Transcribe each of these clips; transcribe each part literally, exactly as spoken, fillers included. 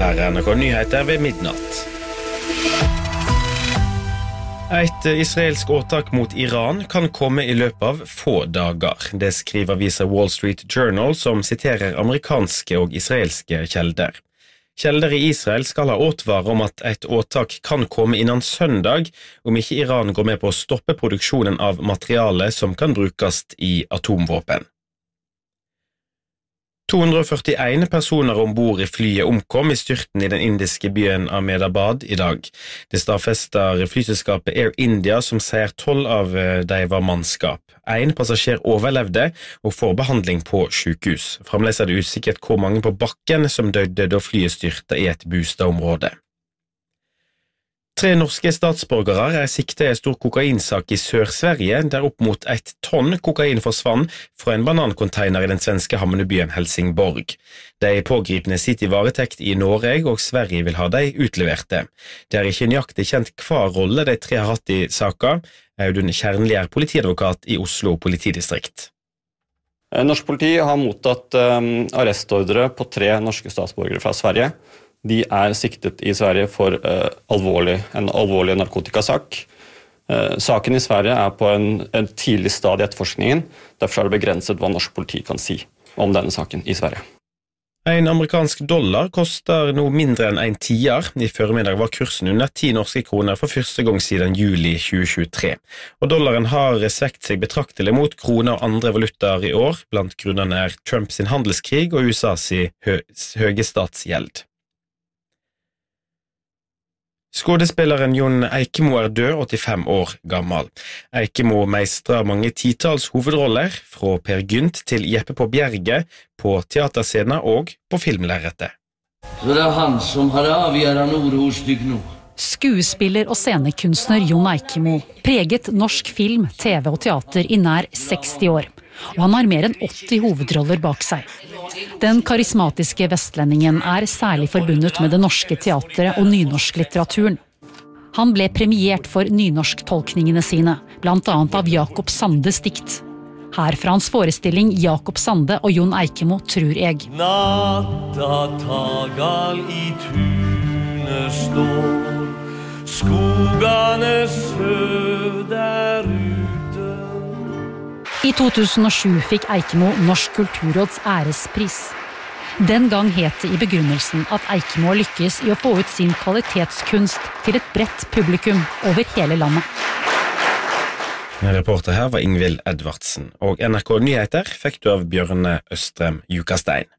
Her er N R K Nyheter ved midnatt. Et israelsk åtak mot Iran kan komme i løpet av få dager. Det skriver avisa Wall Street Journal, som siterer amerikanske og israelske kjelder. Kjelder i Israel skal ha åtvare om at et åtak kan komme innan søndag om ikke Iran går med på å stoppe produksjonen av materiale som kan brukes i atomvåpen. to hundre og førtien personer ombord i flyet omkom i styrten i den indiske byen Ahmedabad i dag. Det stadfester flyselskapet Air India, som sier tolv av de var mannskap. En passasjer overlevde og får behandling på sykehus. Fremdeles er det usikkert hvor mange på bakken som døde da flyet styrte i et bostadområde. Tre norske statsborgere er siktet i en stor kokainsak i Sør-Sverige, der opp mot et tonn kokain forsvann fra en banankonteiner i den svenske havnebyen Helsingborg. De pågripne sitter i varetekt i Norge, og Sverige vil ha de utleverte. Det er ikke nøyaktig kjent hva rolle de tre har hatt i saka. Audun Kjernli er politiadvokat i Oslo politidistrikt. Norsk politi har mottatt um, arrestordre på tre norske statsborgere fra Sverige. De er siktet i Sverige for uh, alvorlig, en alvorlig narkotikasak. Uh, saken i Sverige er på en, en tidlig stad i etterforskningen, derfor er det begrenset hva norsk politi kan si om denne saken i Sverige. En amerikansk dollar koster noe mindre enn en tier. I formiddag var kursen under ti norske kroner for første gang siden juli tjue tjuetre. Og dollaren har svekt seg betraktelig mot kroner og andre valutaer i år. Blant grunnene er Trump sin handelskrig og U S A's hø høye statsgjeld. Skådespilleren Jon Eikemo er død, åttifem år gammel. Eikemo meistrer mange titals hovedroller, fra Per Gynt til Jeppe på Bjerge, på teaterscenen og på filmlerretet. Så det er han som har avgjørende ord hos deg nå. Skuespiller og scenekunstner Jon Eikemo preget norsk film, T V og teater i nær seksti år, og han har mer enn åtti hovedroller bak seg. Den karismatiske vestlendingen er særlig forbundet med det norske teatret og nynorsk litteraturen. Han ble premiert for nynorsk-tolkningene sine, blant annet av Jakob Sandes dikt. Her fra hans forestilling Jakob Sande og Jon Eikemo tror jeg. Natta tagal i tunet står, skogane søv der ute. I to tusen og sju fikk Eikemo Norsk Kulturråds ærespris. Den gang het det i begrunnelsen at Eikemo lykkes i å få ut sin kvalitetskunst til et bredt publikum over hele landet. Reporter her var Ingvild Edvardsen, og N R K Nyheter fikk du av Bjørne Østrem Jukastein.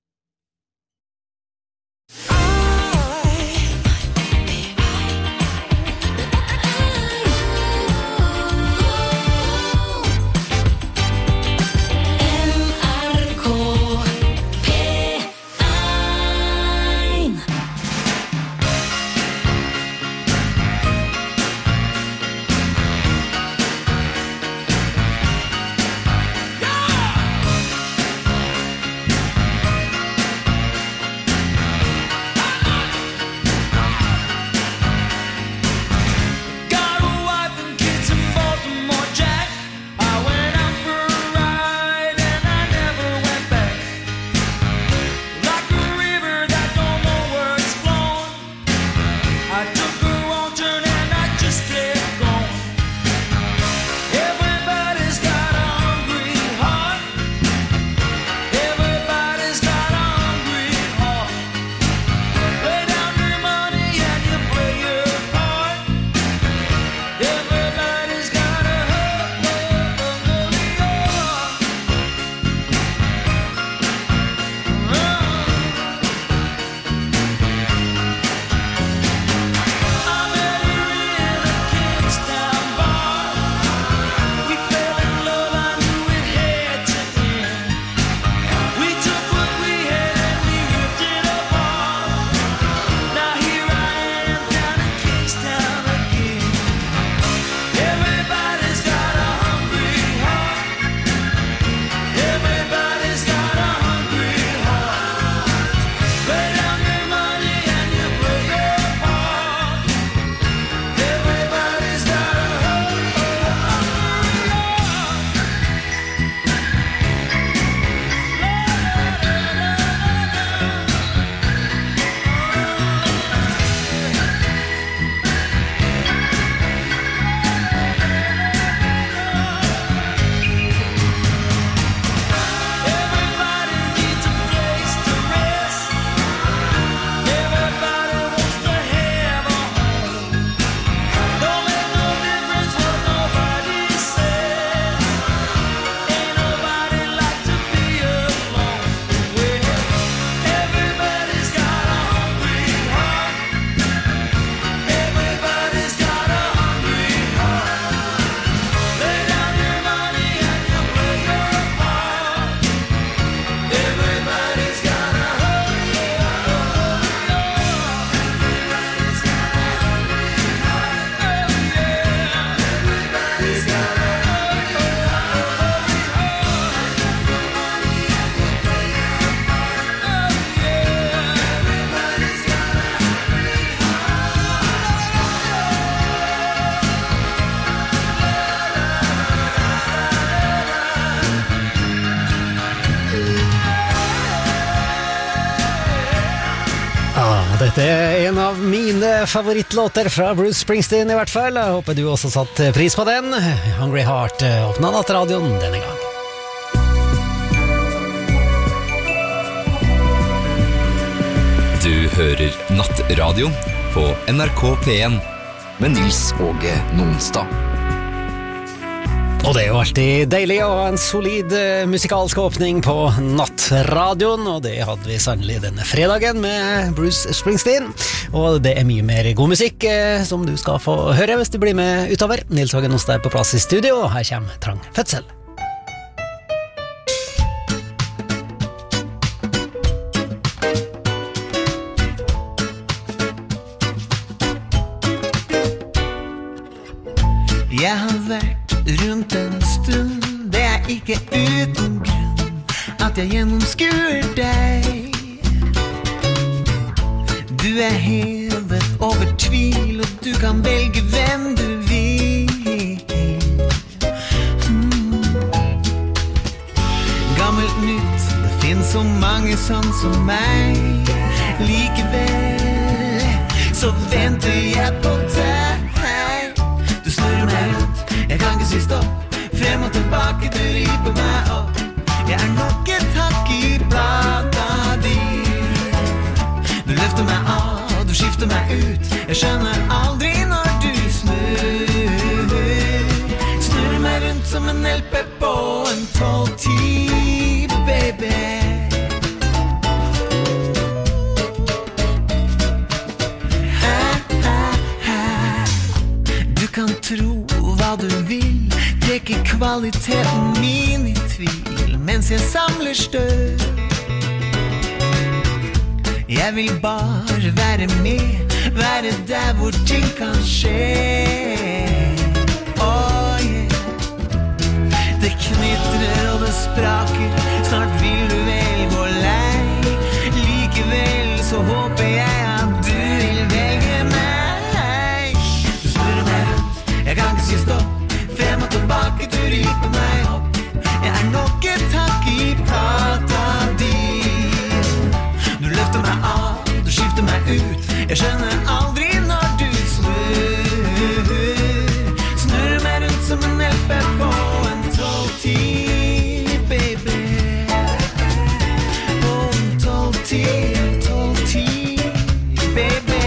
Dette er en av mine favorittlåter fra Bruce Springsteen I hvert fall. Jeg håper du også satt pris på den. Hungry Heart åpnet nattradioen denne gang. Du hører Nattradio på N R K P en med Nils Åge Nonstad. Og det er jo alltid deilig å ha en solid uh, musikalsk åpning på Nattradioen, og det hadde vi sannelig denne fredagen med Bruce Springsteen. Og det er mye mer god musikk uh, som du skal få høre hvis du blir med utover. Nils Åge Nonstad er på plass I studio, og her kommer Trang Fødsel. Jeg har vært rundt en stund, det er ikke uten grunn at jeg gjennomskuer deg. Du er hevet over tvil, og du kan velge hvem du vil. Mm. Gammelt nytt, det finnes så mange sånn som meg. Likevel, så venter jeg på deg. Du snurrer meg rundt, jeg kan ikke si stopp. Frem og tilbake, du riper meg opp. Jeg er nok et hakk I plata di. Du løfter meg av, du skifter meg ut. Jeg skjønner aldri når du snur. Snurrer meg rundt som en L P på en tolv ti, baby. Du kan tro hva du vil, trekke kvaliteten min I tvil, mens jeg samler støv. Jeg vil bare være med, være der hvor ting kan skje. Oh yeah. Det knitrer og det spraker, snart vil du vel gå lei. Likevel så håper jeg at du vil velge meg. Du snurrer meg rundt, jeg kan ikke si stopp. Frem og tilbake, du riper meg opp. Jeg er nok et hakk I plata di. Du løfter meg av, du skifter meg ut. Jeg skjønner aldri når du snur. Snurrer meg rundt som en L P på en tolv ti, baby. På en tolv ti, tolv ti, baby.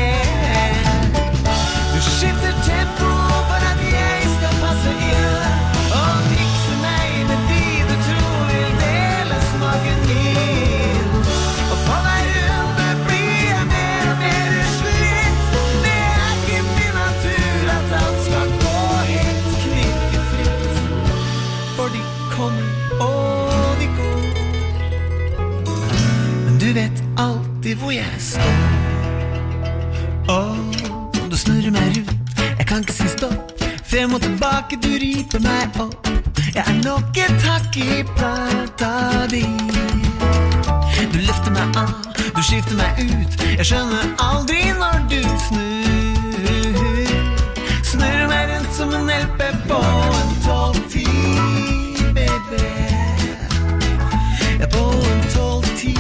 Du skifter tempo for at jeg skal passe inn. Og mikse meg med de du tror vil dele smaken min. Og på vei rundt blir jeg mer og mer slitt. Det er ikke min natur at alt skal gå helt knikkefritt. For de kommer og de går. Men du vet alltid hvor jeg står. Åh, du snurrer meg rundt, jeg kan ikke si stopp. Frem og tilbake, du riper meg opp. Jeg er nok et hakk I plata di. Du løfter meg av, du skifter meg ut. Jeg skjønner aldri når du snur. Snurrer meg rundt som en L P på en tolv ti, baby. Jeg er på en tolv ti,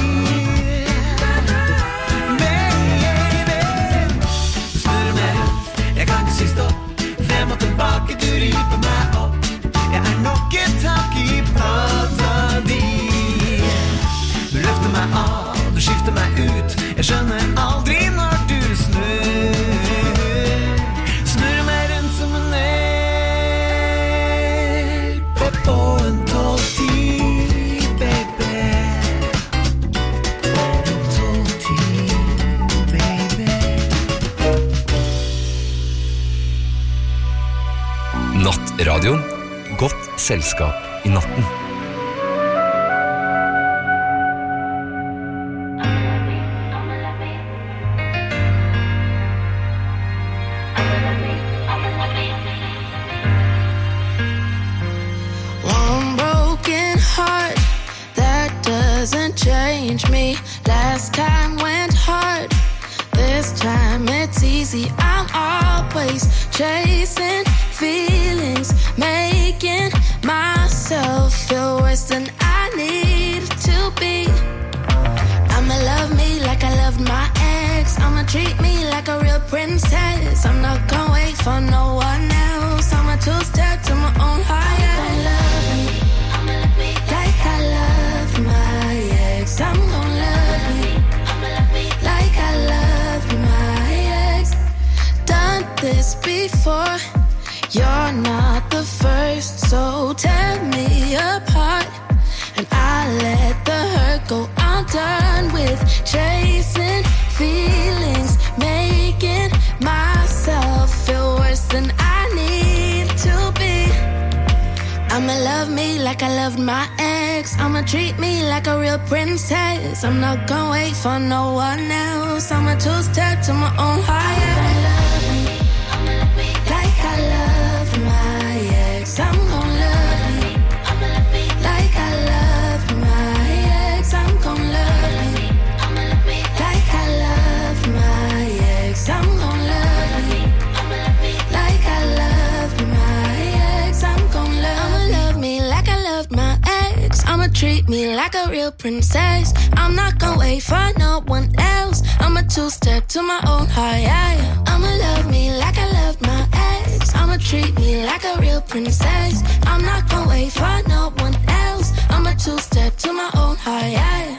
baby. Du snurrer meg rundt, jeg kan ikke si stopp. Frem og tilbake, du riper meg opp. Jeg er nok et hakk I plata di. Du løfter meg av, du skifter meg ut. Jeg skjønner aldri når du snur. Snurrer meg rundt som en L P på en tolv ti, baby. En tolv ti, baby. Nattradioen. Godt selskap I natten. One broken heart that doesn't change me. Last time went hard. This time it's easy. I'm always chasing feelings, making myself feel worse than I need to be. I'ma love me like I loved my ex. I'ma I'ma treat me like a real princess. I'm not gonna wait for no one else. I'ma two-step to my own higher. I'm gonna love me, I'ma love me like I love my ex. I'm gonna love me, I'ma love me like I love my ex. Done this before, you're not the first, so tear me apart and I let the hurt go. I'm done with chasing feelings, making myself feel worse than I need to be. I'ma love me like I loved my ex. I'ma treat me like a real princess. I'm not gonna wait for no one else. I'ma two-step to my own higher. I'ma love me, I'ma love me like I love my ex. I'm gonna love me, I'ma love me like I love my ex. I'm gonna love me, I'ma love me like I love my ex. I'm gonna love me, I'ma love me like I love my ex. I'm gonna love, I'ma love me like I loved my ex. I'ma treat me like a real princess. I'm not gonna wait for no one else. I'ma two-step to my own high. I'ma love me like I loved my ex. I'ma treat me like a real princess. I'm not gonna wait for no one else. I'ma two-step to my own high.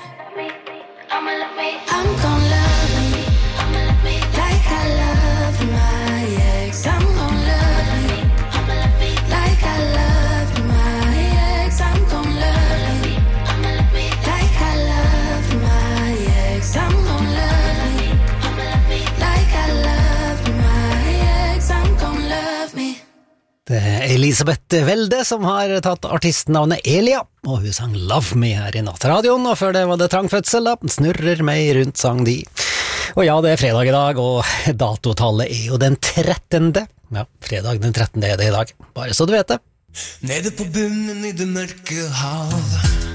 I'ma love me, I'm gonna love me, I'ma love me like I love my ex. I'm gonna love me, I'ma love me like I love my ex. I'm gonna love me, I'ma love me like I love my ex. I'm gonna love me, I'ma love me like I love my ex. I'm gonna love me. Det er Elisabeth Welde som har tatt artistnavnet Elia, og hun sang Love Me her i Nattradioen, og før det var det Trangfødsel da, Snurrer meg rundt sang de. Og ja, det er fredag i dag, og datotallet er jo den trettende. Ja, fredag den trettende er det i dag, bare så du vet det. Nede på bunnen i det mørke hav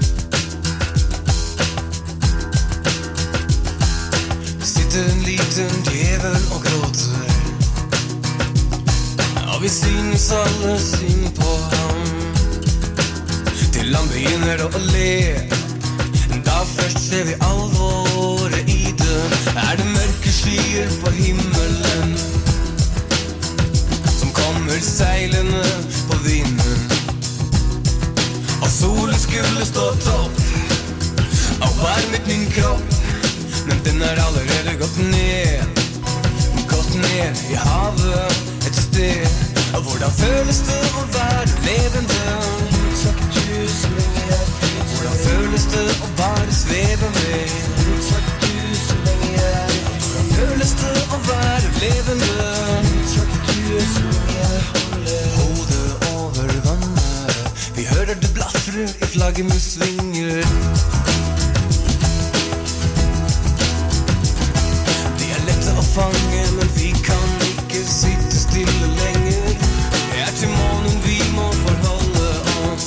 sitter en liten djevel og gråter, og vi synes alle synd på ham, til han begynner å le. Da først ser vi alvoret i det. Er det mørke skyer på himmelen som kommer seilende på vinden, og solen skulle stå topp og varmet min kropp, men den er allerede gått ned, gått ned i havet et sted. Og hvordan føles det å være levende? Takk du så lenge jeg flyter. Hvordan føles det å bare sveve med? Takk du så lenge jeg flyter. Hvordan føles det å være levende? Takk du så lenge jeg holder hodet over vannet. Vi hører det blafrer i flaggermusvinger. De er lette å fange, men vi kan ikke sitte stille lenger. Det er til månen vi må forholde oss.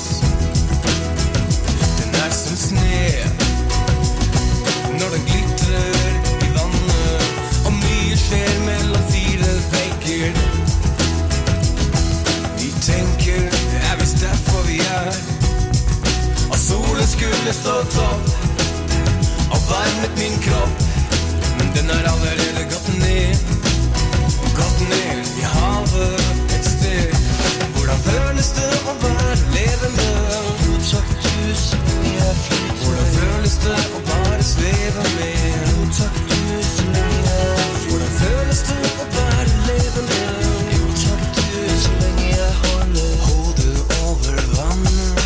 Den er som sne når den glittrer i vannet, og mye skjer mellom fire vegger. Vi tenker det er visst derfor vi er, og solen skulle stå topp og varmet min kropp, men den er allerede gått ned, gått ned i havet et sted. Hvordan føles det å være levende? Takk du så lenge jeg flyter. Hvordan føles det å bare sveve med? Takk du så lenge jeg flyter. Hvordan føles det å være levende? Takk du så lenge jeg holder hodet over vannet.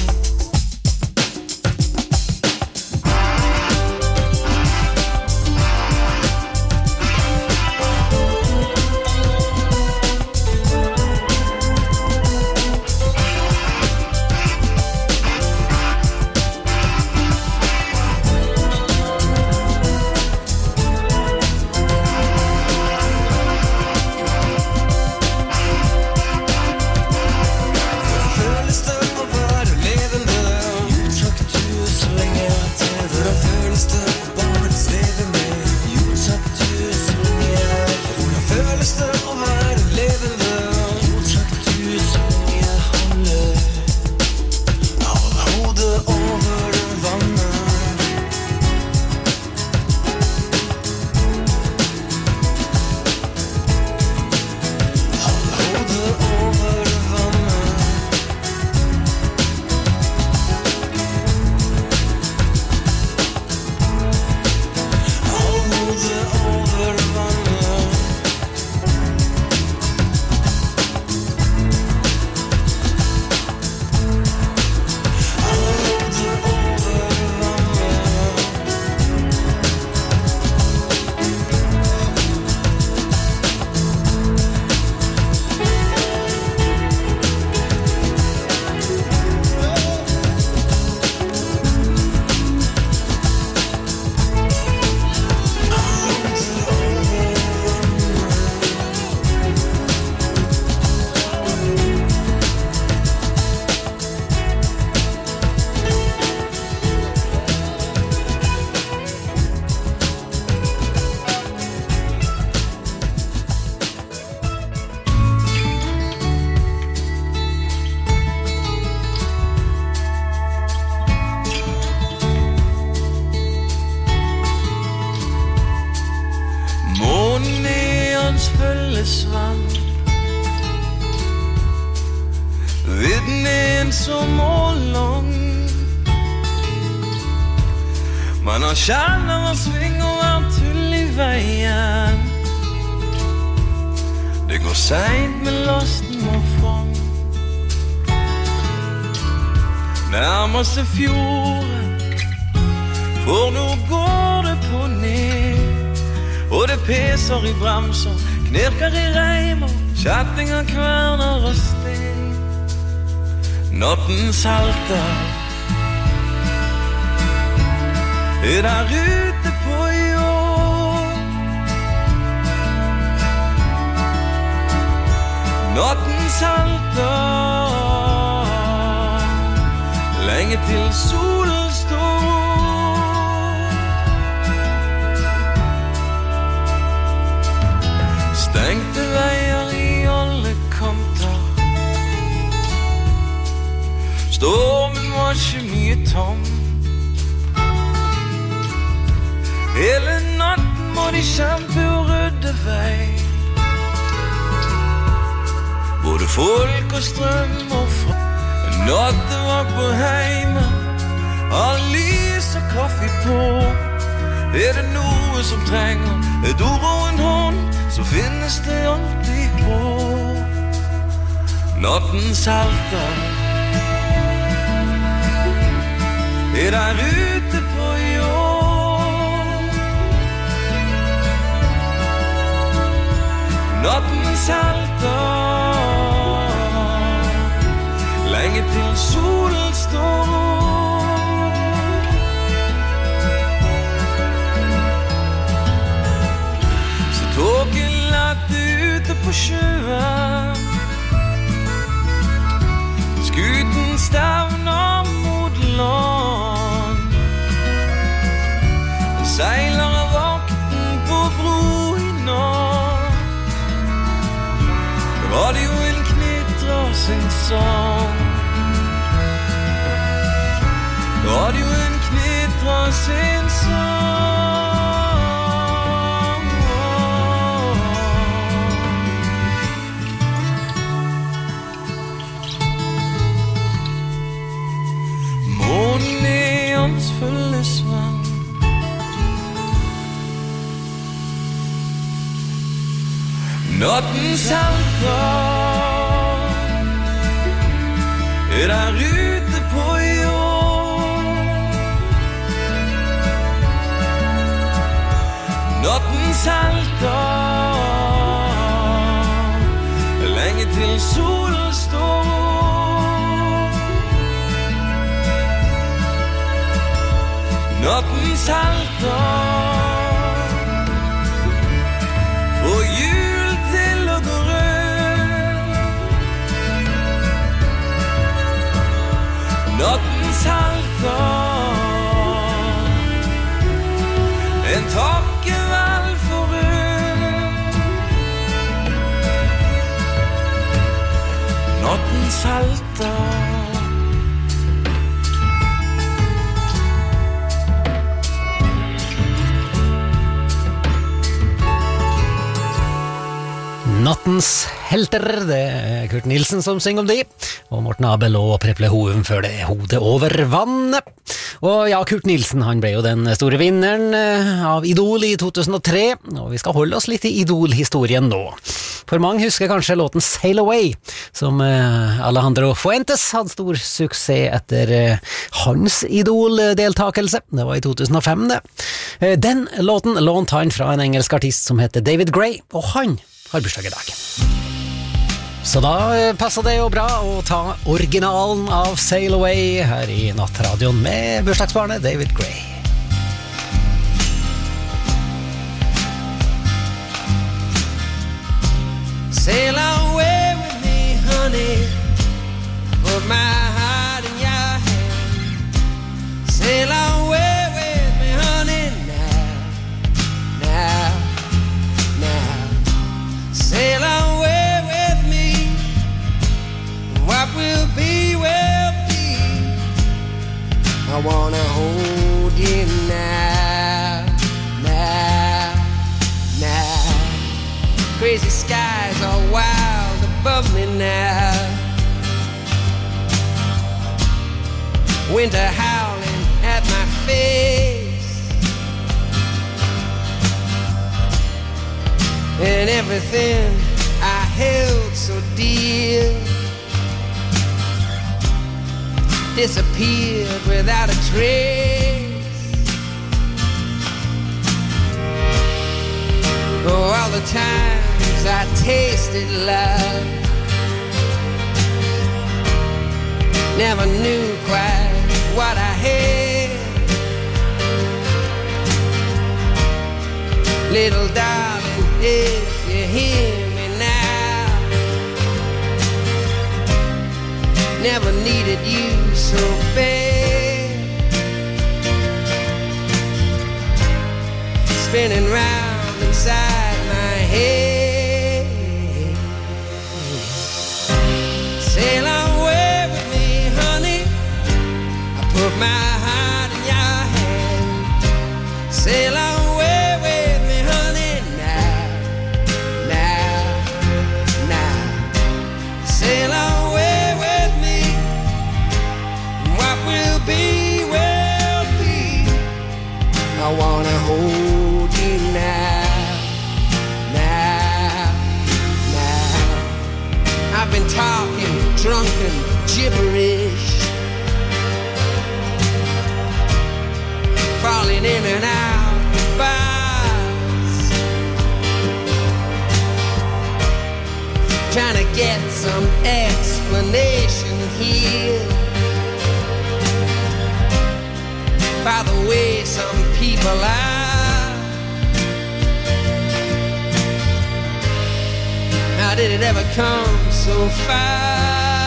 fylles vann. Vidden er ensom og lang. Man har kjærner og sving og er tull i veien. Det går sent med lasten og fang. Nærmeste fjorden, for nå går det på ned. Og det peser i bremser, knirker i reimer, kjettinger, kverner og sten. Natten salter er der ute på jord. Natten salter lenge til solen står. Stengte veier i alle kanter. Stormen var ikke mye tom. Hele natten må de kjempe og rydde vei. Både folk og strøm og fra. Natten var på heime, all lys og kaffe på. Er det noe som trenger et ord og en hånd, så finnes det alltid på. Natten salter er der ute på jord. Natten salter lenge til solen står. Så tåken lette ute på sjøen. Skuten stavner mot land. Seiler av vakten på bro i natt. Radioen knitrer sin sang. Radioen knitrer sin sang. Månen er hans fylles vann. Natten salter er der ute på jord. Natten salter lenge til solen står. Natten salter får jul til å gå rød. Natten salter en takkevel for rød. Natten salter Nattens helter, det er Kurt Nilsen som synger om de, og Morten Abel og Preple Houm før det hodet over vannet. Og ja, Kurt Nilsen, han ble jo den store vinneren av Idol i to tusen og tre, og vi skal holde oss litt i Idol-historien nå. For mange husker kanskje låten Sail Away, som Alejandro Fuentes hadde stor suksess etter hans Idol-deltakelse. Det var i to tusen og fem det. Den låten lånte han fra en engelsk artist som heter David Gray, og han har bursdag i dag. Så da passer det jo bra å ta originalen av Sail Away her i Nattradioen med bursdagsbarnet David Gray. Sail away with me, honey. Put my heart in your hand. Sail away with me, honey, now, now. Sail away with me. What will be, will be. I wanna hold you now, now, now. Crazy skies are wild above me now. Winter howling at my face, and everything I held so dear disappeared without a trace. Oh, all the times I tasted love, never knew quite what I had. Little darling, if you hear me now, never needed you so bad. Spinning round inside my head. Sail away with me, honey, put my heart in your hand. Sail away with me, honey, now, now, now. Sail away with me. What will be, will be. I wanna hold you now, now, now. I've been talking drunken gibberish, falling in and out of bars, trying to get some explanation here by the way some people are. How did it ever come so far?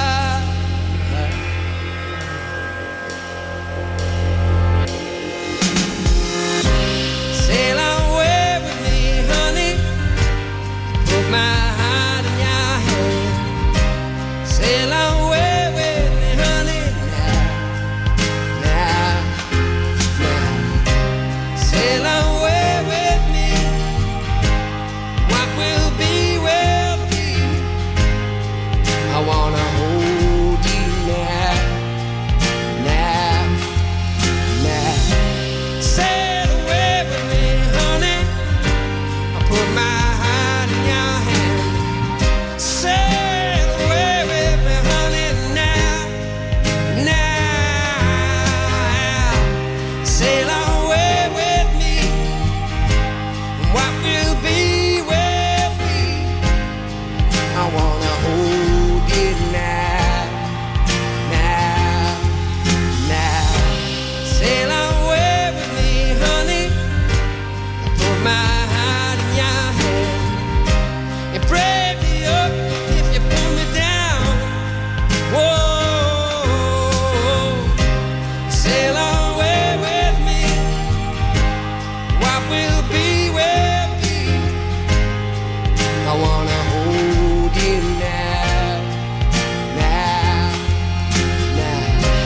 Sail away with me, honey, put my heart in your hand. Sail away with me, honey, now, now, now. Sail away with me. What will be, will be. I wanna hold you now, now, now. Sail away with me, honey, I put my heart in your hand. Sail away with me, honey, now, now. Sail away with me. What will be, will be. I wanna hold you now, now, now. Sail away with me, honey, put my heart in your hand. You break me up if you pull me down. Whoa, sail away with me. What will be, will be. I wanna hold you now, now, now.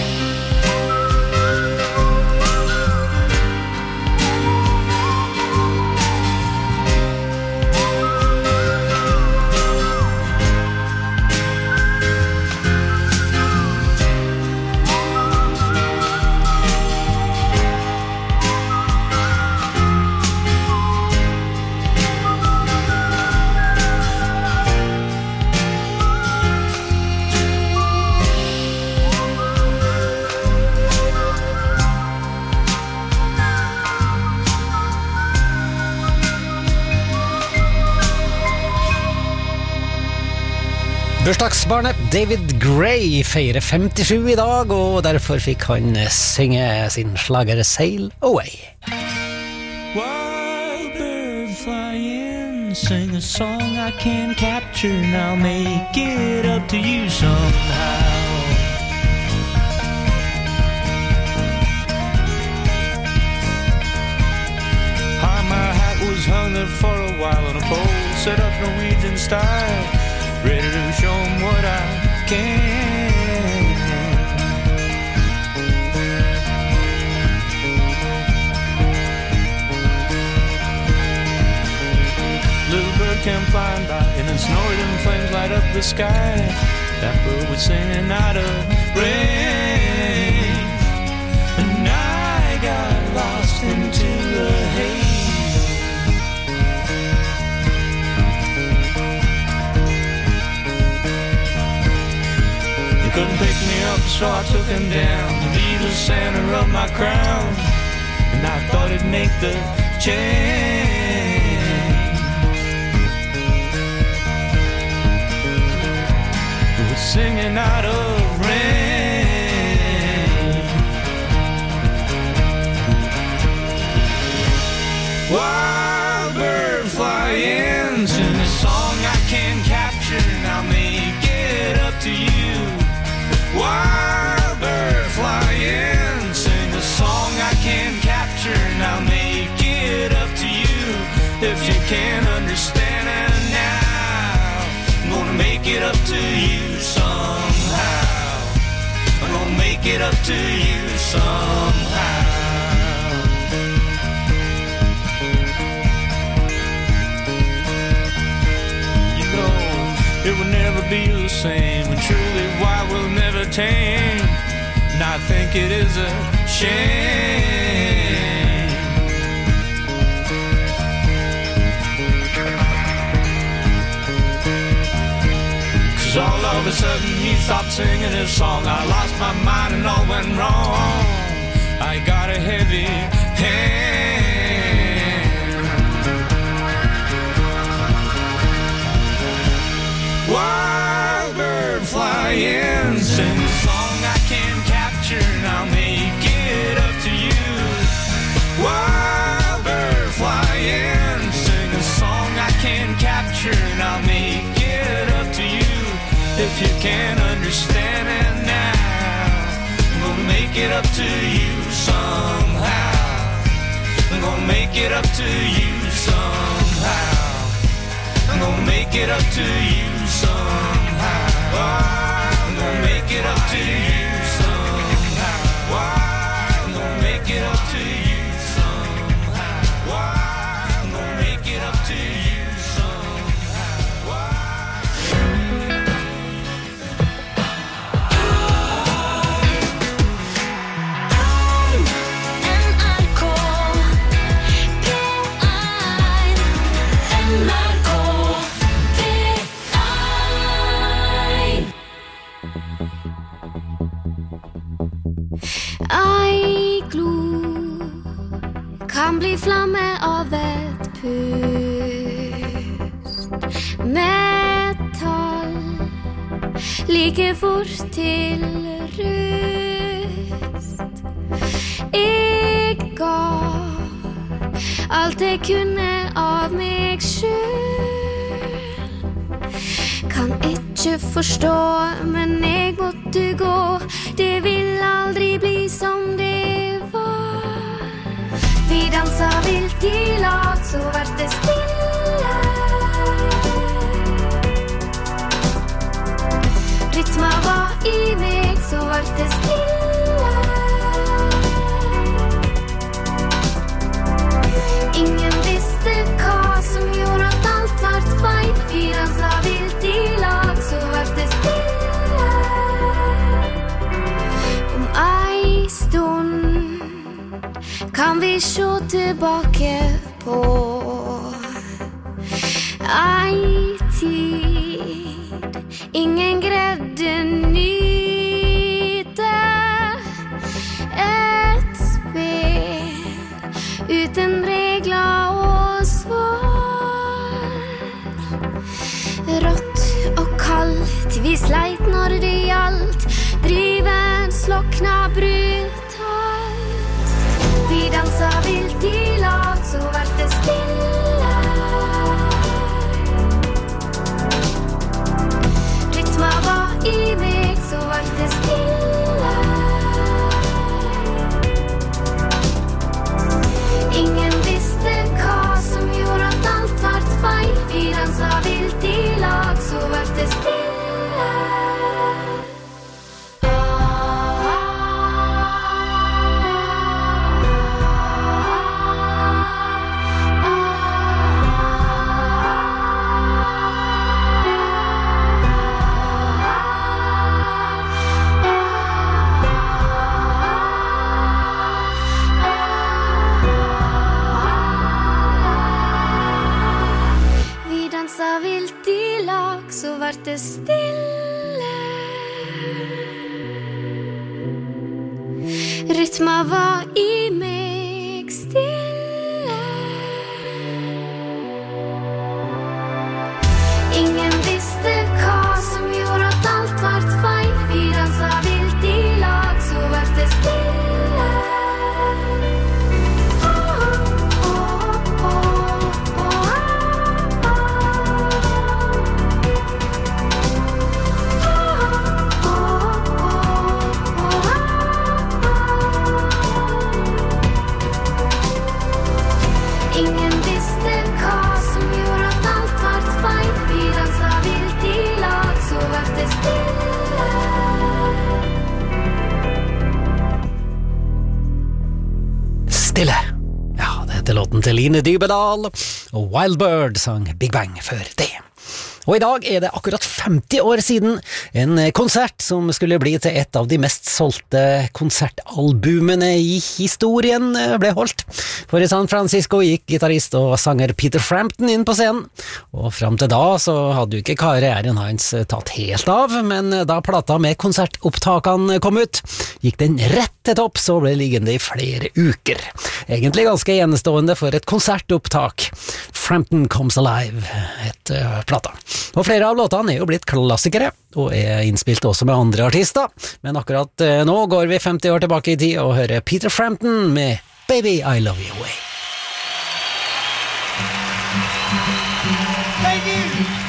Bursdagsbarnet David Gray feirer femtisju i dag, og derfor fikk han synge sin slager Sail Away. Wild bird fly in, sing a song I can't capture, and I'll make it up to you somehow. Hi, my hat was hung there for a while on a pole, set up Norwegian style, ready to show 'em what I can. Little bird can fly and the sky. That bird was singing out of rain, and I got lost into the haze. He couldn't pick me up, so I took him down to be the center of my crown, and I thought it'd make the change. Singing out of rain. Wild bird fly in, sing a song I can't capture, now make it up to you. Wild bird fly in, sing a song I can't capture, now make it up to you. If you can't understand it now, I'm gonna make it up to you. Somehow, I'm gonna make it up to you somehow. You know, it will never be the same, and truly why we'll never tame, and I think it is a shame. All of a sudden he stopped singing his song. I lost my mind and all went wrong. I got a heavy hand. Wild bird fly in, sing a song I can't capture, now make it up to you. Wild bird fly in, sing a song I can't capture, now make it up to you. If you can't understand it now, I'm gonna make it up to you somehow. I'm gonna make it up to you somehow. I'm gonna make it up to you somehow. I'm gonna make it up to you somehow. I'm gonna make it up to you somehow. I'm gonna make it up to you. Kan bli flamme av ett pust. Metall like fort til rust. Jeg ga alt jeg kunne av meg selv. Kan ikke forstå, men jeg måtte gå. Det vil aldri bli som det var. Vi dansa vilt i lag, så vart det stille. Rytma var i meg, så vart det stille. Ingen visste hva som gjorde at alt vart feil. Vi dansa vilt i lag, så vart det stille. Om ei stund kan vi se tilbake på ei tid ingen greide nyte. Et spill uten regler og svar. Rått og kaldt, vi sleit når det gjaldt. Driven slokna brutalt. Vi dansa vilt i lag, så vart det stille. Rytma var i meg, så vart det stille. Ingen visste hva som gjorde at alt vart feil. Vi dansa vilt i lag, så vart det stille. Ah Rytma var i meg stille. Ingen visste hva som gjorde at alt vart feil. Vi dansa vilt i lag, så vart det stille. Ingen visste hva som gjorde at alt vart feil. Vi dansa vilt i lag, så vart det stille. Stille. Ja, det heter låten til Line Dybedal, og Wild Bird sang Big Bang før det. Og i dag er det akkurat femti år siden en konsert som skulle bli til et av de mest solgte konsertalbumene i historien ble holdt. For i San Francisco gikk gitarist og sanger Peter Frampton inn på scenen, og frem til da så hadde jo ikke karrieren hans tatt helt av, men da plata med konsertopptakene kom ut, gikk den rett til topps og ble liggende i flere uker. Egentlig ganske enestående for et konsertopptak. Frampton Comes Alive het plata. Og flere av låtene er jo blitt klassikere, og er innspilt også med andre artister, men akkurat nå går vi femti år tilbake i tid og hører Peter Frampton med Baby I Love You Away. Thank you.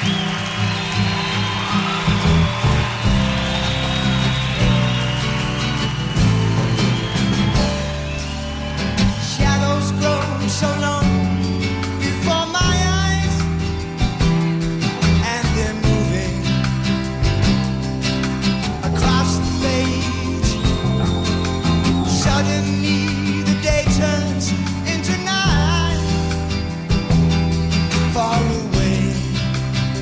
Shadows grow so long before my eyes, and they're moving across the page. Suddenly the day turns into night. Far away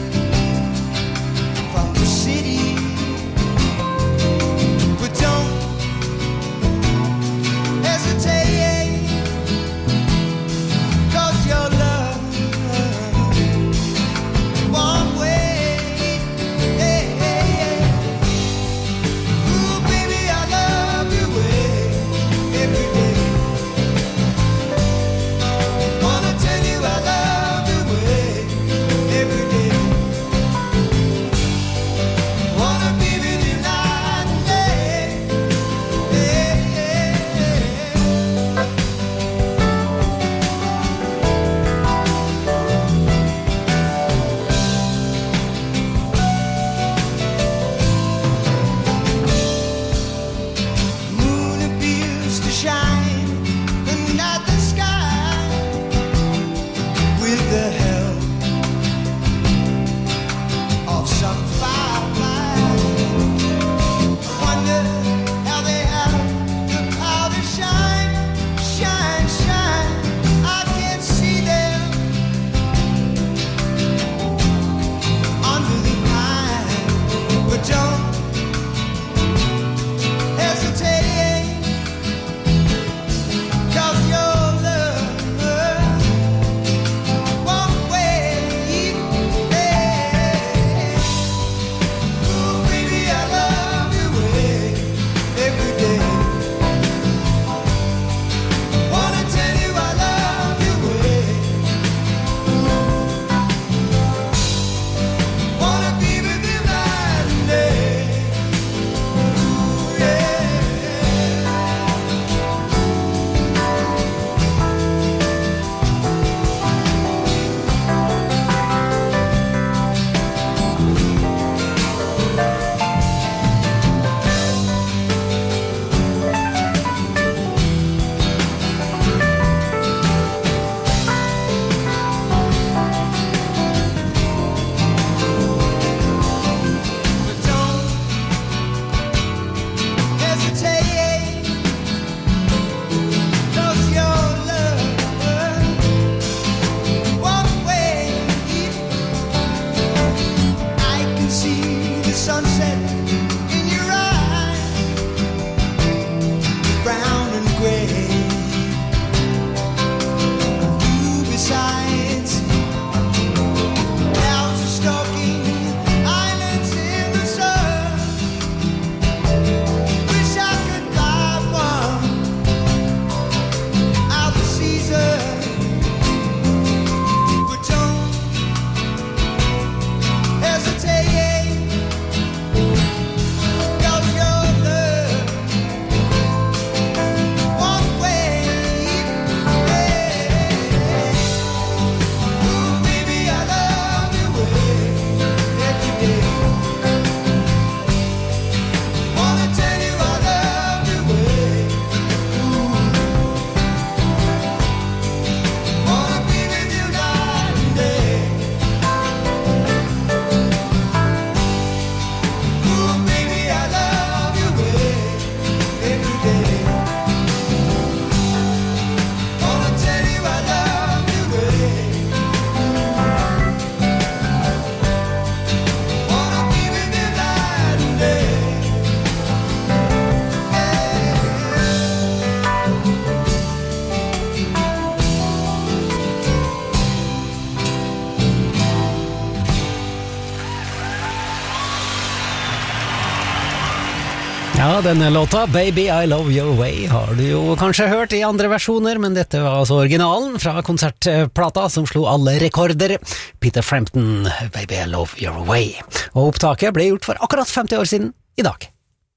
Ja, denne låta, Baby I Love Your Way, har du jo kanskje hørt i andre versjoner, men dette var altså originalen fra konsertplata som slo alle rekorder. Peter Frampton, Baby I Love Your Way. Og opptaket ble gjort for akkurat femti år siden i dag.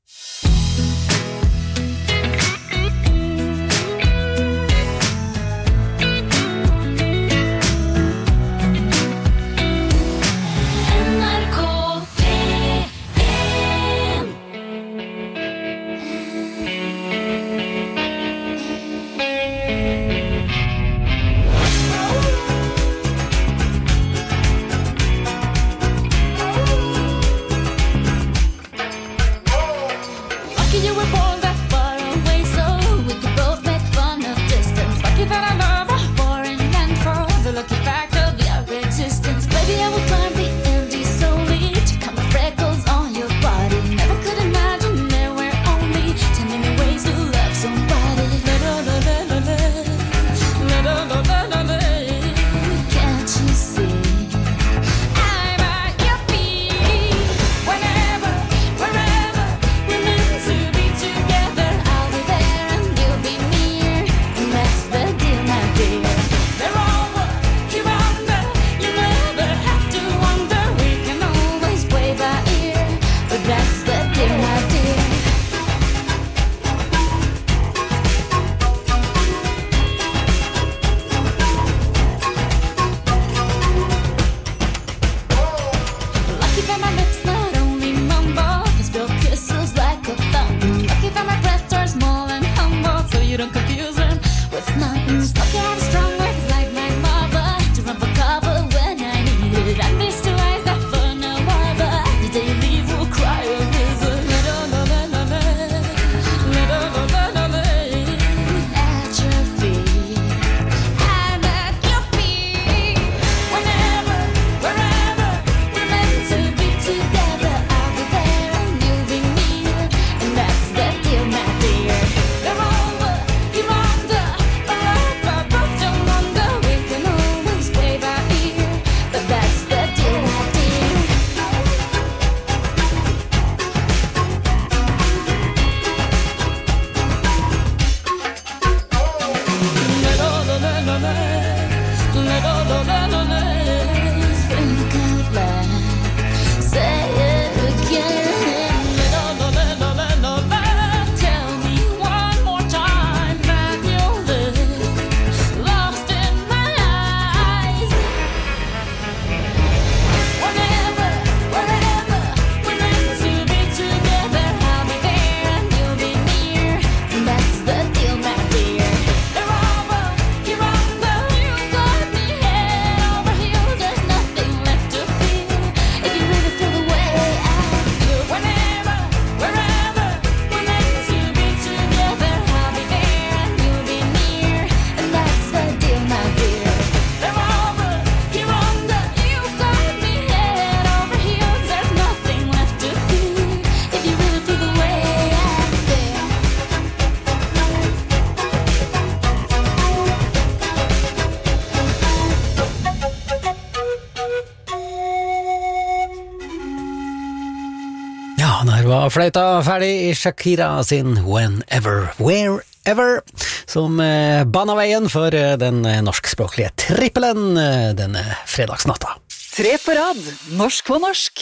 var fløyta ferdig i Shakira sin Whenever, Wherever, som eh, bana veien for eh, den norskspråklige trippelen eh, denne fredagsnatta. Tre på rad, norsk på norsk.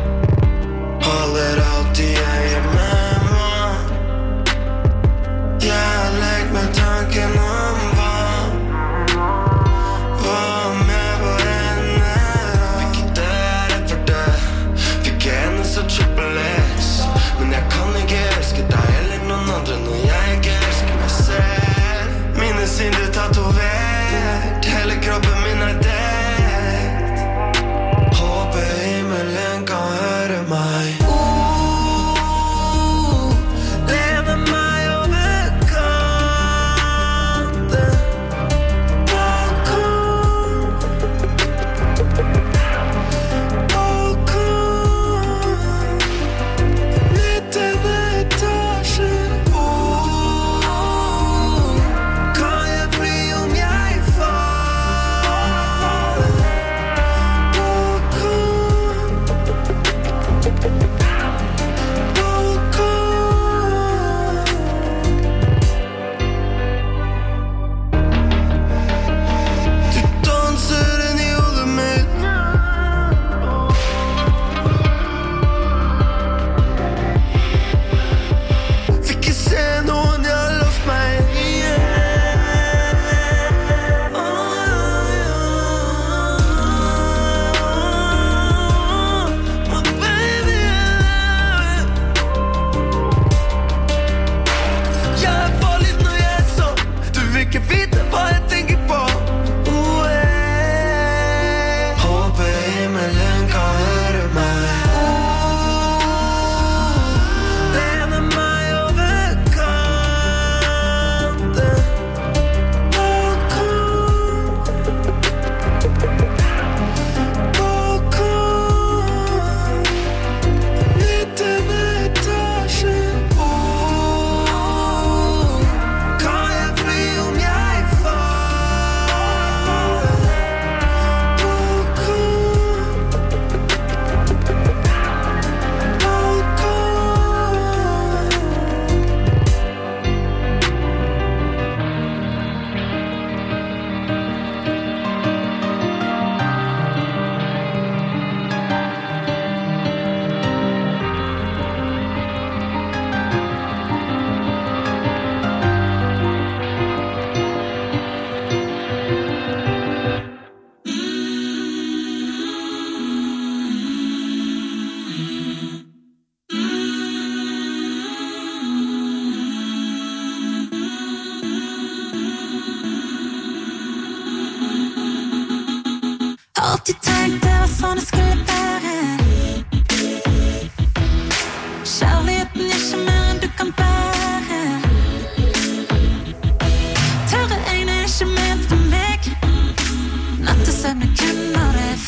Holder alltid øye med meg.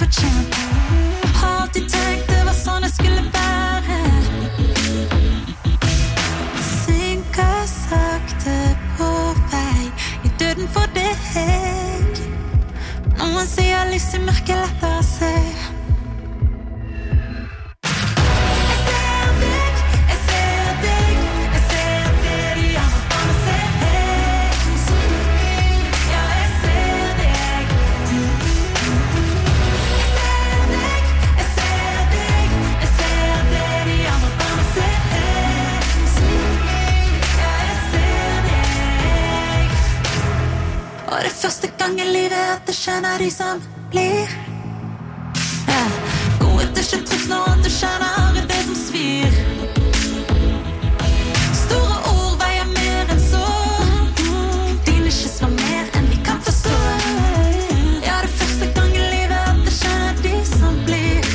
fortjent. Har alltid tenkt det var sånn det skulle være. Synker sakte på vei i døden for deg. Noen sier lys i mørket lettere å se. Og det første gang i livet at jeg kjenner de som blir ja. God etter ikke trygt nå at du kjenner det som svir. Store ord veier mer enn så. Dine kyss var mer enn vi kan forstå. Ja, det første gang i livet at jeg kjenner de som blir.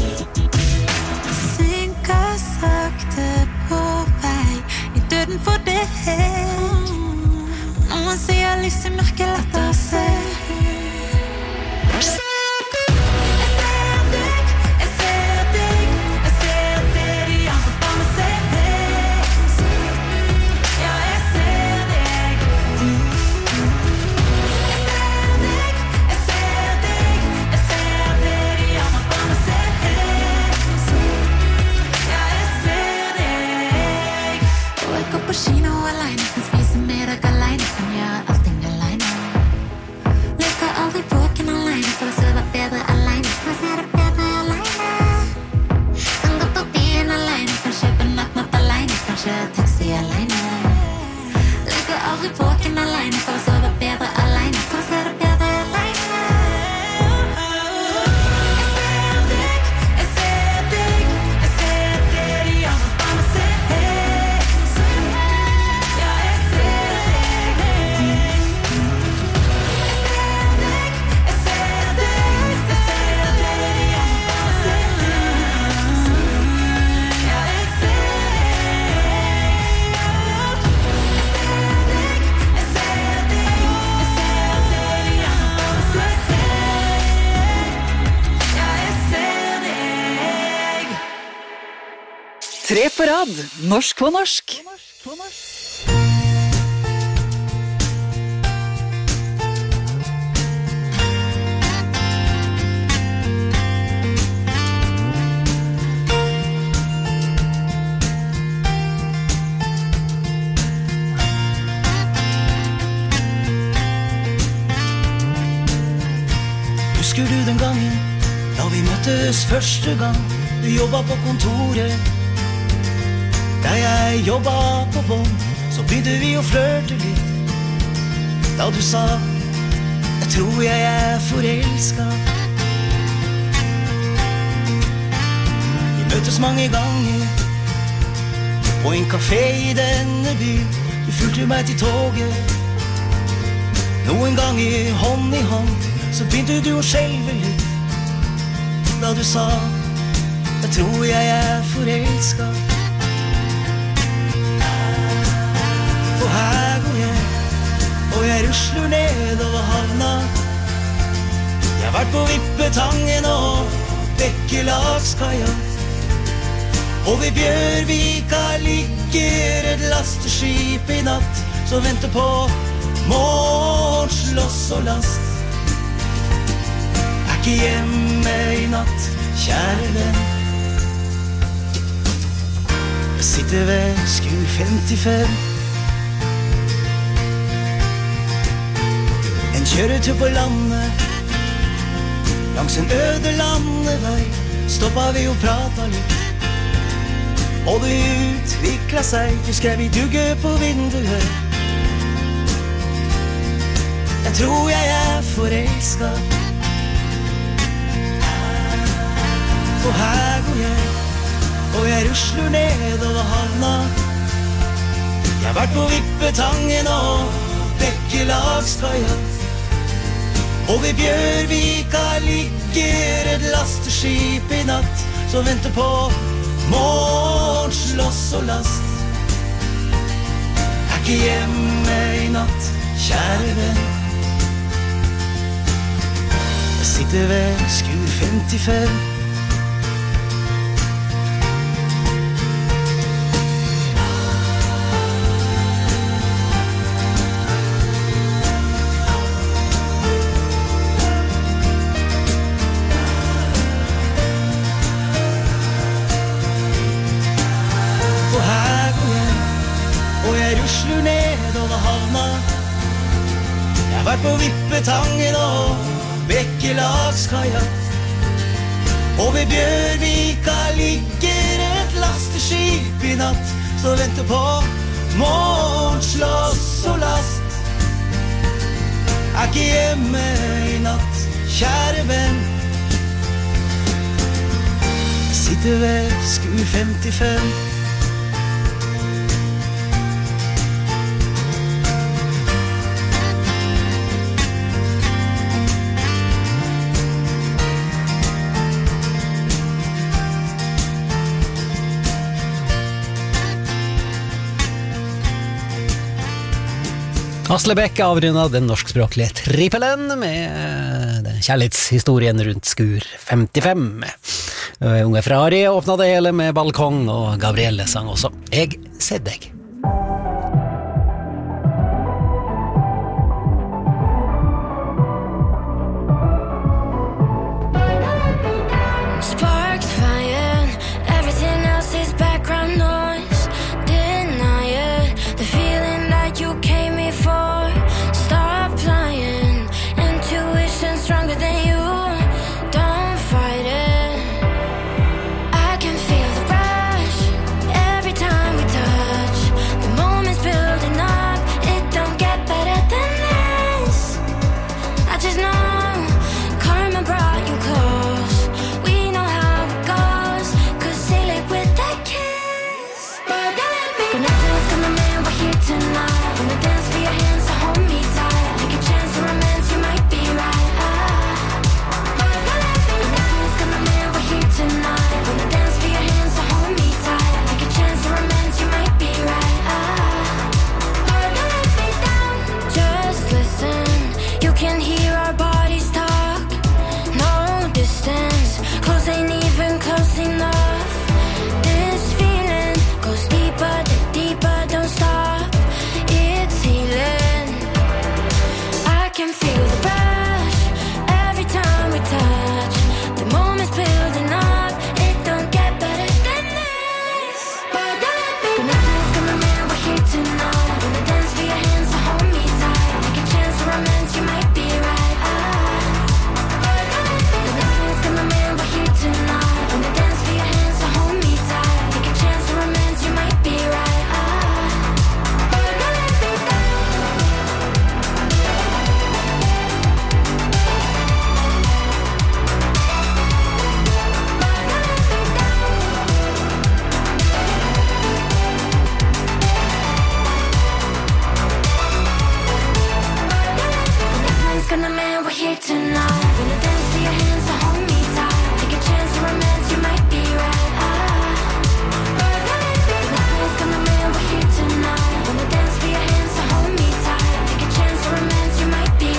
Synker sakte på vei i døden for deg. Noen sier lys i mørket lettere å se. Jeg ser deg, jeg ser deg, jeg ser det de andre bare ser. Ja, jeg ser deg. Jeg ser deg, jeg ser deg, jeg ser det de andre bare ser. Ja, jeg ser deg. Og jeg går på kino alene, kan spise middag alene. Aldri våken alene for å sove bedre alene. For å se det bedre alene. Kan gå på byen alene, kan kjøpe nattmat alene. Kanskje taxi alene. Ligger aldri våken alene for å sove bedre alene. For å se det bedre alene. Jeg ser deg, jeg ser deg, jeg ser det de andre bare ser. Ja, jeg ser deg. Tre på rad, norsk på norsk. Husker du den gangen da vi møttes første gang? Du jobbet på kontoret da jeg jobbet på bånd. Så begynte vi å flørte litt. Da du sa jeg tror jeg er forelsket. Vi møttes mange ganger på en kafé i denne byen. Du fulgte meg til toget. Noen ganger hånd i hånd. Så begynte du å skjelve litt da du sa jeg tror jeg er forelsket. Og her går jeg, og jeg rusler nedover havna. Jeg har vært på Vippetangen og Bekkelagskaia. Og ved Bjørvika ligger et lasteskip i natt som venter på morgens loss og last. Er ikke hjemme i natt, kjære venn. Jeg sitter ved skur femtifem. En kjøretur på landet, langs en øde landevei, stoppet vi og pratet litt. Og det utviklet seg, husker vi dugge på vinduet. Jeg tror jeg er forelsket. Og her går jeg, og jeg rusler nedover havna. Jeg har vært på Vippetangen og Bekkelagskaia. Og ved Bjørvika ligger et lasteskip i natt som venter på morgens loss og last. Er ikke hjemme i natt, kjære venn. Jeg sitter ved skur femtifem. Og her går jeg, og jeg rusler ned over havna. Jeg har vært på Vippetangen og Bekkelagskaia. Og ved Bjørvika ligger et lasteskip i natt, som venter på morgenslåss og last. Er ikke hjemme i natt, kjære venn. Jeg sitter ved skur femtifem. Asle Beck avrundet den norskspråklige trippelen med den kjærlighetshistorien rundt skur femtifem. Unge Ferrari åpnet det hele med balkong, og Gabrielle sang også «Jeg ser deg». Sparks flying, everything else is background noise. Deny it, the feeling that you came me for. Stop lying, intuition stronger than you. Don't fight it. I can feel the rush every time we touch. The moment's building up, it don't get better than this. I just know karma brought you close. We know how it goes, could seal it with that kiss. But don't let me Gonna dance, gonna man, we're here tonight. Gonna dance for your hands, so hold me tight. Take a chance to romance, you might be right. But don't let me Gonna dance, gonna man, we're here tonight. Gonna dance for your hands, so hold me tight. Take a chance to romance, you might be right. But don't let me down. Just listen, you can hear our bodies talk. No distance, close ain't even close enough. This feeling goes deeper, deeper, don't stop. It's healing. I can feel the rush every time we touch. The moment's building up, it don't get better than this. But don't let me Gonna dance, gonna man, we're here tonight. Gonna dance for your hands, so hold me tight. Take a chance to romance, you might be right. But don't let me Gonna dance, gonna man, we're here tonight. Gonna dance for your hands, so hold me tight. Take a chance to romance, you might be right. But don't let me Gonna man, we're here tonight. Gonna dance for your hands, so hold me tight. Take a chance to romance, you might be right. Gonna man, we're here tonight. Gonna dance for your hands, so hold me tight. Take a chance to romance, you might be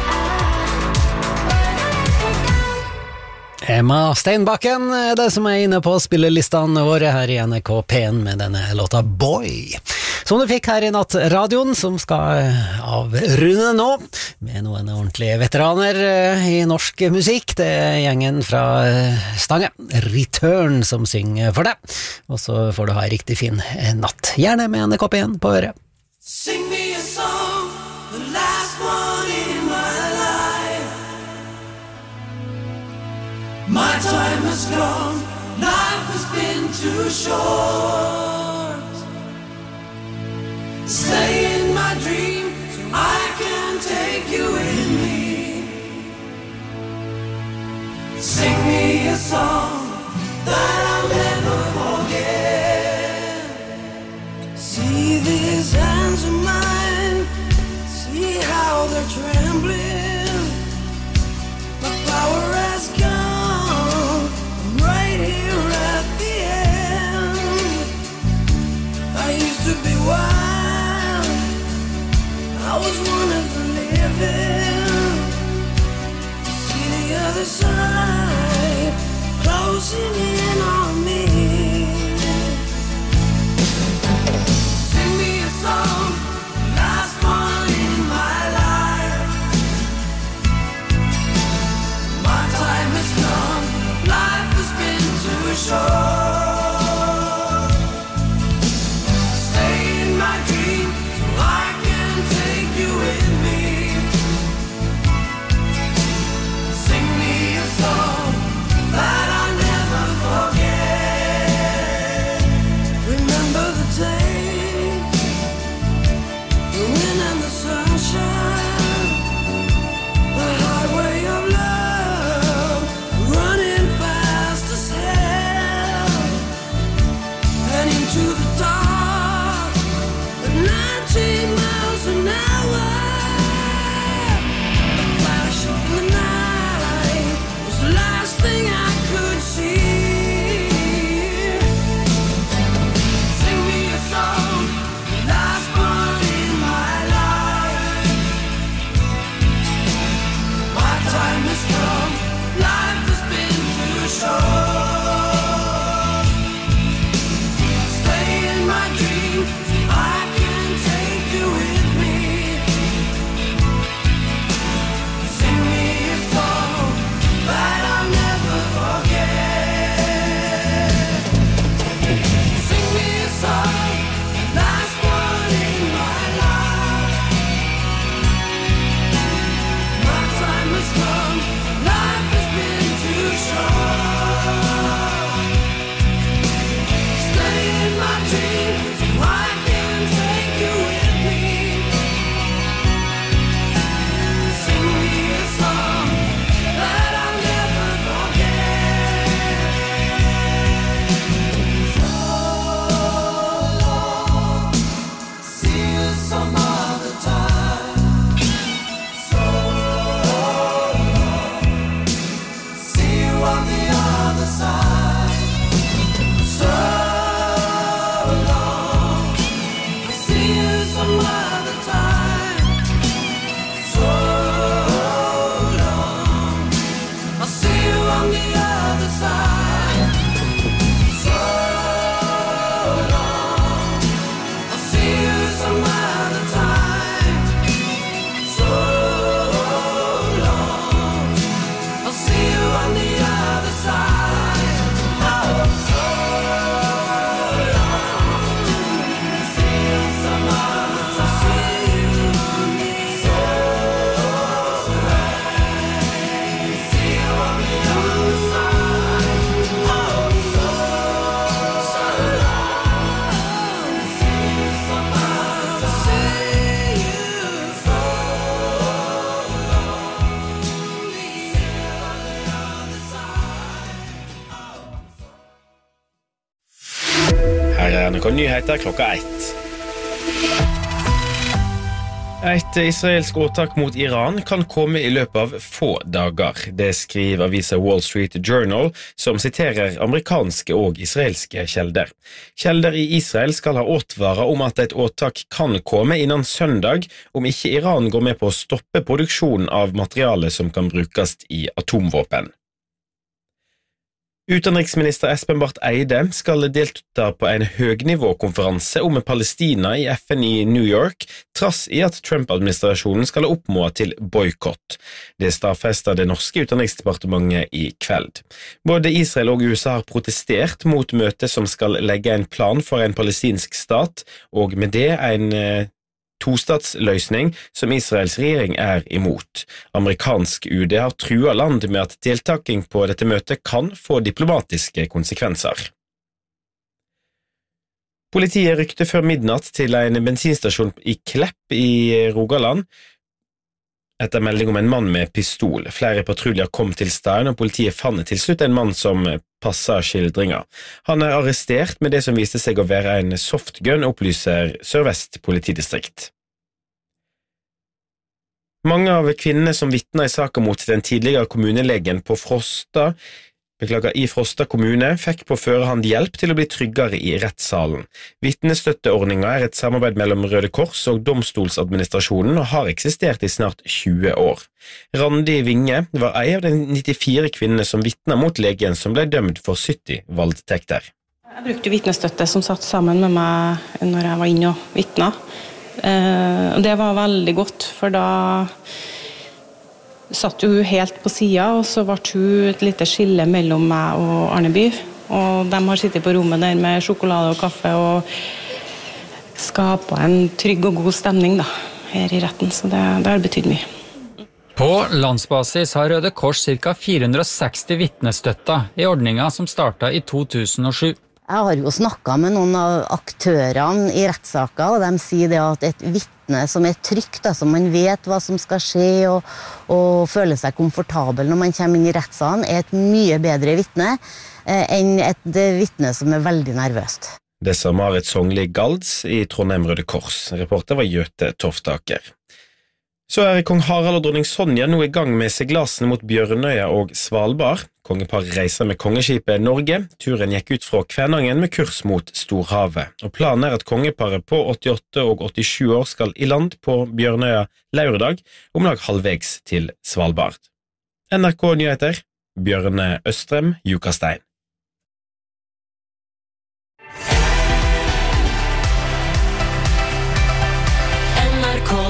right. Emma Steinbakken er det som er inne på spillelistene våre her i N R K P en med denne låta Boy, som du fikk her i Nattradioen, som skal avrunde nå med noen ordentlige veteraner i norsk musikk. Det er gjengen fra Stange, Return, som synger for deg, og så får du ha en riktig fin natt, gjerne med N R K P en på øret. Sing me a song, the last one in my life. My time has gone, life has been too short. Stay in my dream, so I can take you with me. Sing me a song that I'll never forget. See these hands of mine, see how they're trembling. My power has gone, I'm right here at the end. I used to be wild, I was one of the living. See the singing on me. Sing me a song, last one in my life. My time has come, life has been too short. Stay in my dream so I can take you with me. Sing me a song that I'll never forget. Remember the day, the wind and the sunshine, the highway of love, running fast as hell, and into the dark at nineteen miles an hour. A flash in the night was the last thing I could see. Sing me a song, the last one in my life. My time has come, life has been too short. Stay in my dream so I can take you with me. Sing me a song that I'll never forget. Sing me a song, the last one in my life. My time has come, life has been too short. Stay in my dream so I can take you with me. Sing me a song that I'll never forget. So long, see you some other time. So long, see you on the other side. So long, see you some other time. So long, I'll see you on the other side. So long, I'll see you some other time. So long, I'll see you on the other side. Oh, so long, see you some other time. See you on the other side. See you on the other side. Oh, so so long, see you some other time. See you so long, see you on the other side. Her er noen nyheter klokka ett. Et israelsk åtak mot Iran kan komme i løpet av få dager. Det skriver avisa Wall Street Journal, som siterer amerikanske og israelske kjelder. Kjelder i Israel skal ha advart om at et åtak kan komme innen søndag om ikke Iran går med på å stoppe produksjonen av materiale som kan brukes i atomvåpen. Utenriksminister Espen Barth Eide skal delta på en høgnivåkonferanse om Palestina i F N i New York, trass i at Trump-administrasjonen skal oppfordre til boykott. Det stadfester det norske utenriksdepartementet i kveld. Både Israel og U S A har protestert mot møtet som skal legge en plan for en palestinsk stat, og med det en tostatsløsning som Israels regjering er imot. Amerikansk U D har trua land med at deltaking på dette møtet kan få diplomatiske konsekvenser. Politiet rykte før midnatt til en bensinstasjon i Klepp i Rogaland etter melding om en mann med pistol. Flere patruljer kom til stedet, og politiet fant til slutt en mann som passet skildringer. Han er arrestert med det som viste seg å være en softgun, opplyser Sør-Vest politidistrikt. Mange av kvinnene som vittnet i saken mot den tidligere kommunelegen på Frosta Beklager, i Frosta kommune fikk på førehånd hjelp til å bli tryggere i rettssalen. Vitnestøtteordningen er et samarbeid mellom Røde Kors og domstolsadministrasjonen og har eksistert i snart tjue år. Randi Vinge var en av de nittifire kvinnene som vitnet mot legen som ble dømt for sytti voldtekter. Jeg brukte vitnestøtte som satt sammen med meg når jeg var inne og vitnet. Det var veldig godt, for da satt jo hun helt på siden, og så ble hun et lite skille mellom meg og Arneby. Og de har sittet på rommet der med sjokolade og kaffe og skapet en trygg og god stemning da, her i retten, så det, det har betydd mye. På landsbasis har Røde Kors ca. fire hundre og seksti vitnestøtter i ordningen som startet i to tusen og sju. Jeg har jo snakket med noen av aktørene i rettssaker, og de sier det at et vitne som er trygt, altså man vet hva som skal skje, og, og føler seg komfortabel når man kommer inn i rettssalen, er et mye bedre vitne eh, enn et vitne som er veldig nervøst. Det sa Marit Songli Galds i Trondheim Røde Kors. Reporter var Gjøte Toftaker. Så er kong Harald og dronning Sonja nå i gang med seglasene mot Bjørnøya og Svalbard. Kongeparet reiser med kongeskipet Norge. Turen gikk ut fra Kvænangen med kurs mot Storhavet. Og planen er at kongeparet på åttiåtte og åttisju år skal i land på Bjørnøya lørdag, om lag halvvegs til Svalbard. N R K Nyheter, Bjørne Østrem, Jukastein. N R K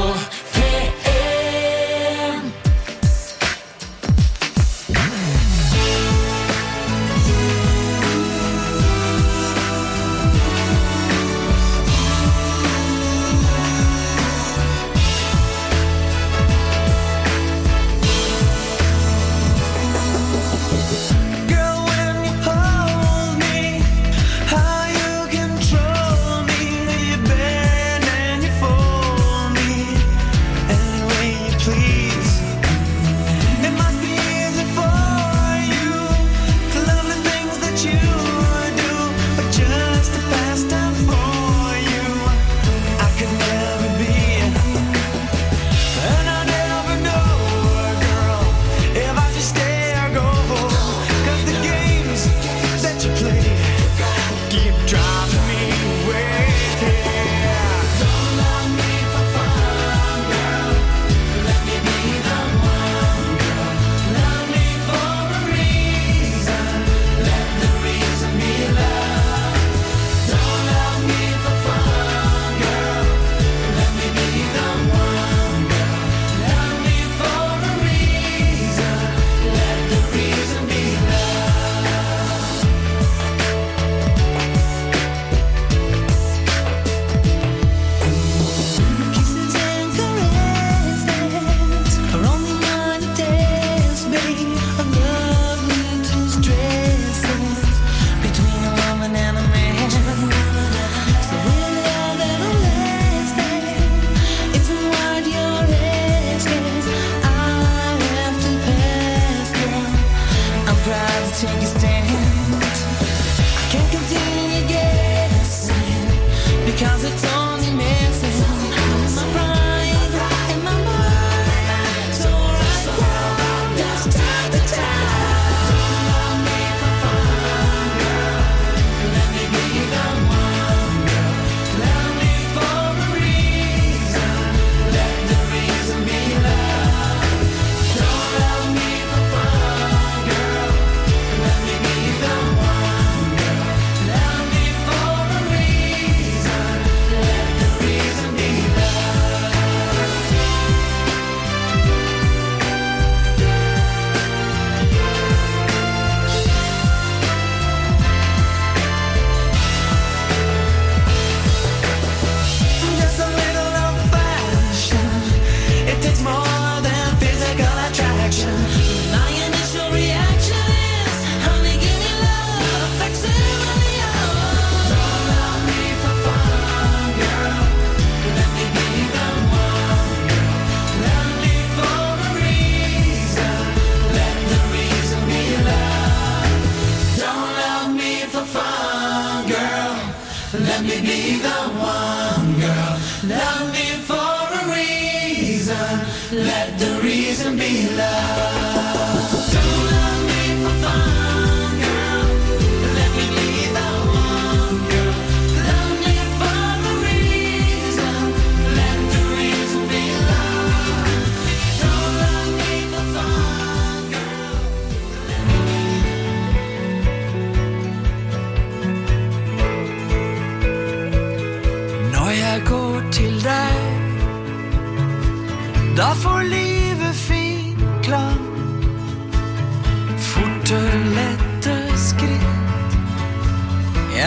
Let me be the one, girl. Love me for a reason. Let the reason be love. Don't love me for fun.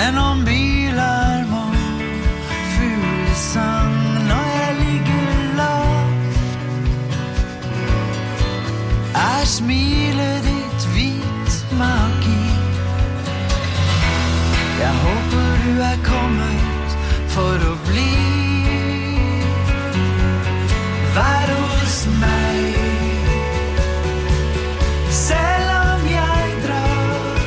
gjennom bylarm og fuglesang når jeg ligger lavt. Er smilet ditt hvit magi? Jeg håper du er kommet for å bli. Vær hos meg, selv om jeg drar.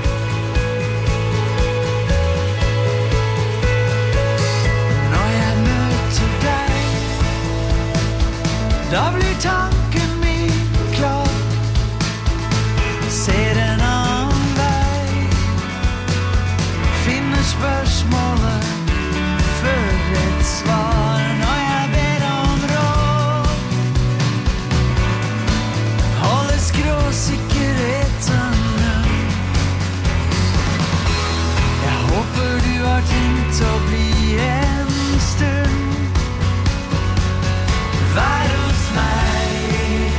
Når jeg møter deg, da blir tanken min klar. Ser en annen vei, finner spørsmålet før et svar. Når jeg ber om råd, holder skråsikkerheten. Jeg håper du har tenkt å bli en stund. Vær hos meg,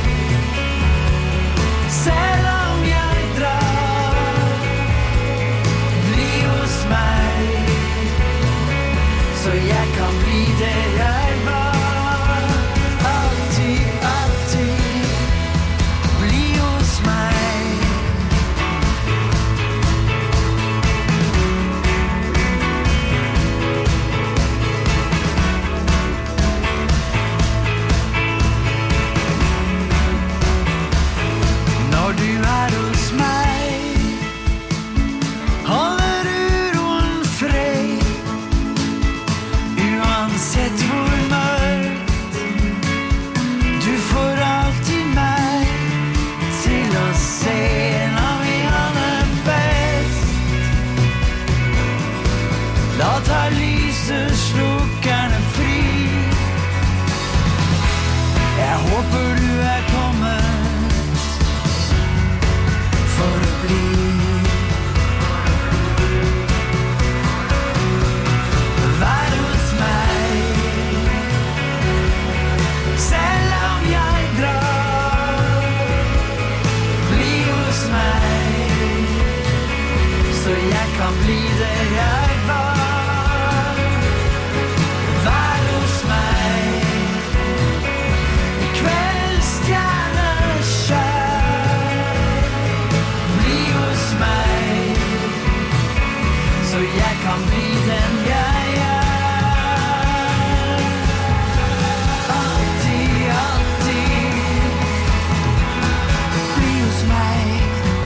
selv om jeg drar. Bli hos meg, så jeg kan bli det jeg var. Alltid, alltid. Bli hos meg. Når du er hos meg, holder uroen fred. Uansett hvor mørkt, du får alltid meg til å se når vi har en fest. Da tar lyset slukkerne fri. Jeg håper du er kommet for å bli. Vær hos meg, selv om jeg drar. Bli hos meg, så jeg kan bli det jeg var.